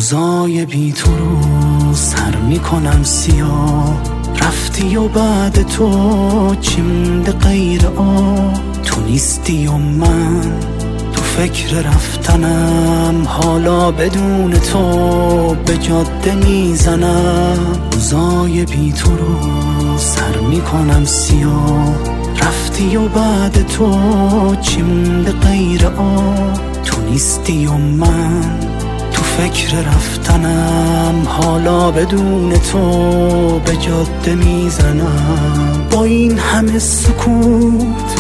روزای بی تو رو سر میکنم سیاه، رفتی و بعد تو چی مونده غیر تو نیستی و من تو فکر رفتنم، حالا بدون تو به جاده میزنم. روزای بی تو رو سر میکنم سیاه، رفتی و بعد تو چی مونده غیر تو نیستی و من تو فکر رفتنم، حالا بدون تو به جاده میزنم. با این همه سکوت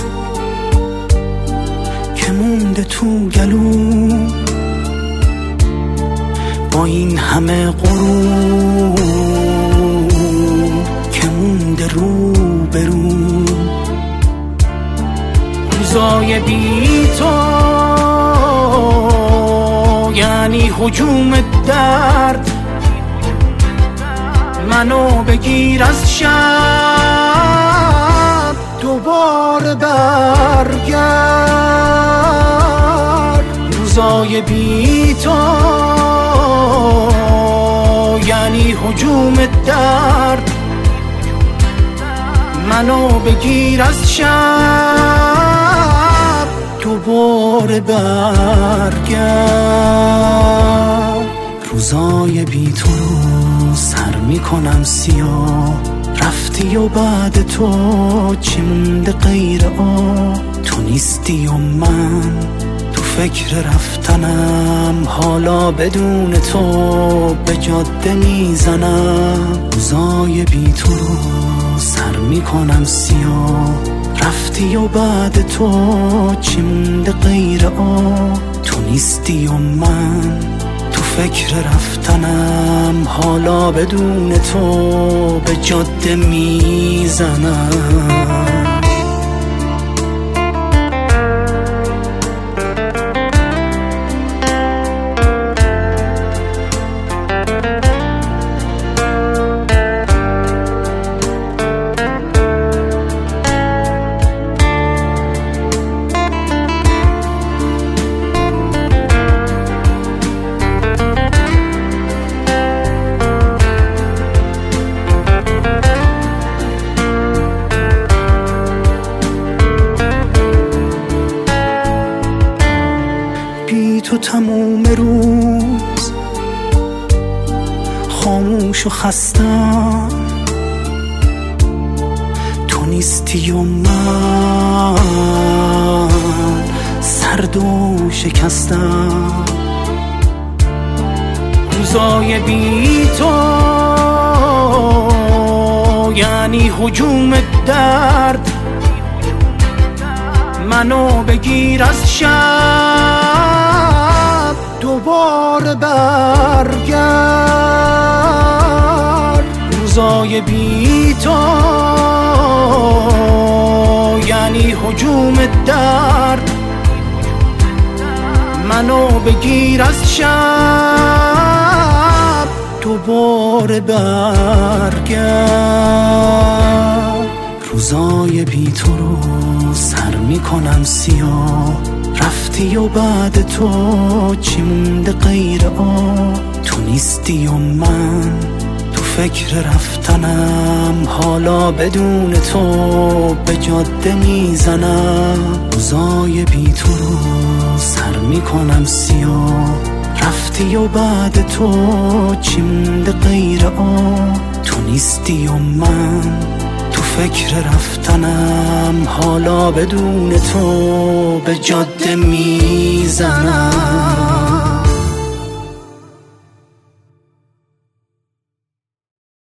که مونده تو گلو، با این همه غرور که مونده رو برو، روزای بی تو یعنی هجوم درد، منو بگیر از شب دوباره برگرد. روزای بی تو یعنی هجوم درد، منو بگیر از شب دوباره برگرد. روزای بی تو رو سر میکنم سیاه، رفتی و بعد تو چی مونده غیر تو نیستی و من تو فکر رفتنم، حالا بدون تو به جاده میزنم. روزای بی تو رو سر میکنم سیاه، رفتی و بعد تو چی مونده غیر تو نیستی و من تو فکر رفتنم، حالا بدون تو به جاده میزنم. تو تموم روز خاموش و خستم، تو نیستی و من سرد و شکستم. روزای بی تو یعنی هجوم درد، منو بگیر از شب دوباره برگرد. روزای بی تو یعنی هجوم درد، منو بگیر از شب دوباره برگرد. روزای بی تو رو سر میکنم سیاه، رفتی و بعد تو چی مونده غیر تو نیستی و من تو فکر رفتنم، حالا بدون تو به جاده میزنم. روزای بی تو رو سر میکنم سیاه، رفتی و بعد تو چی مونده غیر تو نیستی و من تو فکر رفتنم، حالا بدون تو به جاده میزنم.